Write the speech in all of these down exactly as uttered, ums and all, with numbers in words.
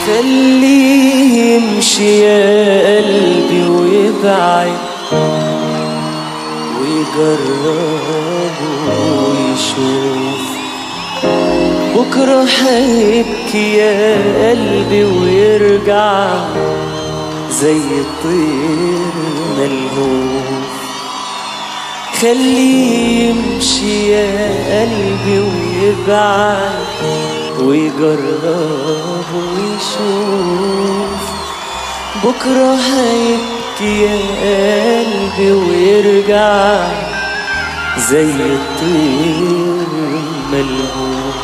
خليه يمشي يا قلبي ويبعد ويجرب ويشوف بكرة هيبكي يا قلبي ويرجع زي الطير ملهوف. خليه يمشي يا قلبي ويبعد ويجرب ويشوف بكرة هيبكي يا قلبي ويرجع زي الطير ملهوف.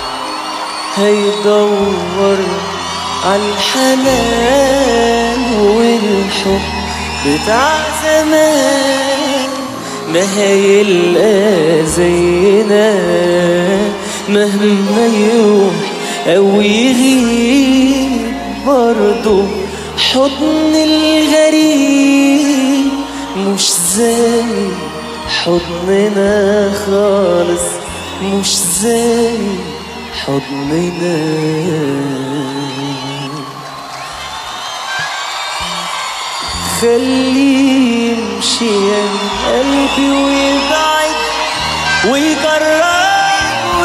هيدور عالحنان والحب بتاع زمان ما هيلقى زينا مهما يروح أو يغيب برضه حضن الغريب مش زي حضننا خالص مش زي حضننا. خليه يمشي يا قلبي ويبعد ويجرب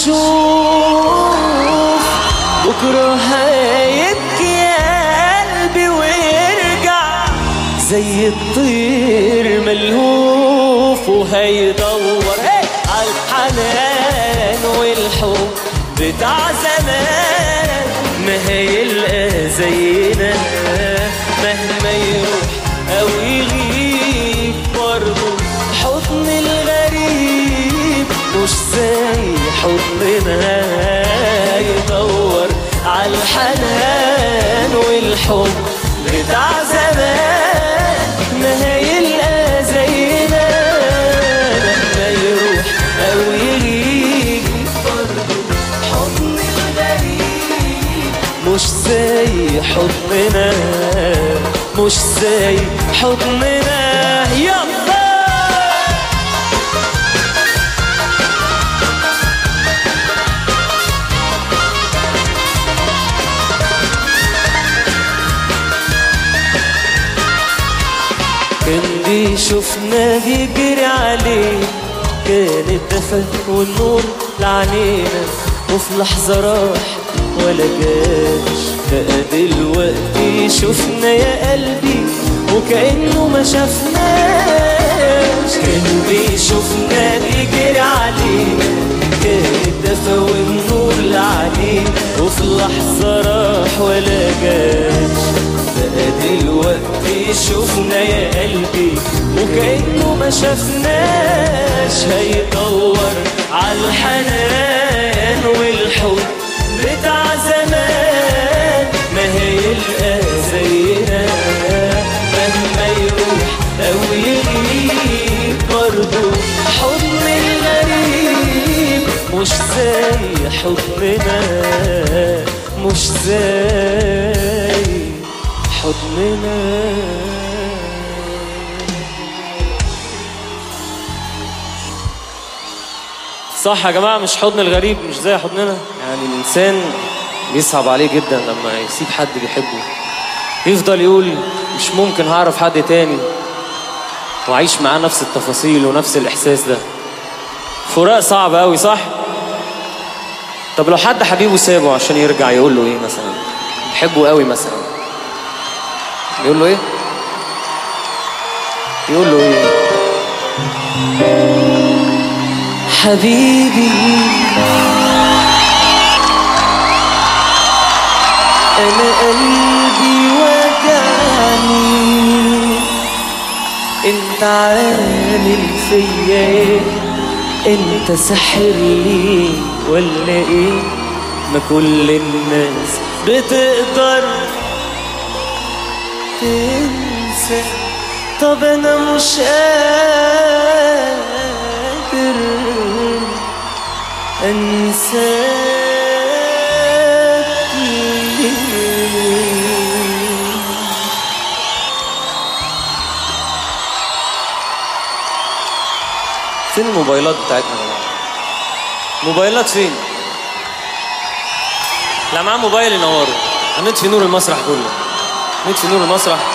ويشوف بكرة هيبكي يا قلبي ويرجع زي الطير ملهوف. وهيدور عالحنان والحب بتاع زمان ما هيلقى زينا مهما يروح أو يغيب برضه حضن الغريب مش زي حضننا. يدور عالحنان والحب بتاع زمان ما هيلقى زينا مهما يروح أو يغيب برضه حضن الغريب مش زي حضننا مش زي حضننا. يلا كان بيشوفنا بيجري عليه كان الدفى والنور لعنينا وفي لحظة راح ولا جاش. بقى دلوقتي شوفنا يا قلبي وكأنه ما شافناش. كان بيشوفنا بيجري علينا كان الدفى والنور لعنينا وفي لحظة راح ولا جاش. بقى دلوقتي شوفنا يا قلبي وكأنه ما شافناش. هيدور عالحنان والحب بتاع زمان ما هيلقى زينا مهما يروح أو يغيب برضه حضن الغريب مش زي حضننا مش زي حضننا. صح يا جماعة مش حضن الغريب مش زي حضننا. يعني الإنسان بيصعب عليه جدا لما يسيب حد بيحبه يفضل يقول مش ممكن هعرف حد تاني وعيش معاه نفس التفاصيل ونفس الإحساس ده. فراق صعب قوي صح؟ طب لو حد حبيبه سابه عشان يرجع يقول له ايه مثلا؟ بيحبه قوي مثلا يقول له ايه؟ يقول له ايه؟ حبيبي أنا قلبي وجعني أنت عامل فيا إيه؟ أنت ساحر لي ولا إيه؟ ما كل الناس بتقدر تنسى طب أنا مش قادر أنساك ليه. فين الموبايلات بتاعتنا يا جماعة؟ موبايلات فين؟ لا معاه موبايل ينوروا. هنطفي نور المسرح كله، نطفي نور المسرح.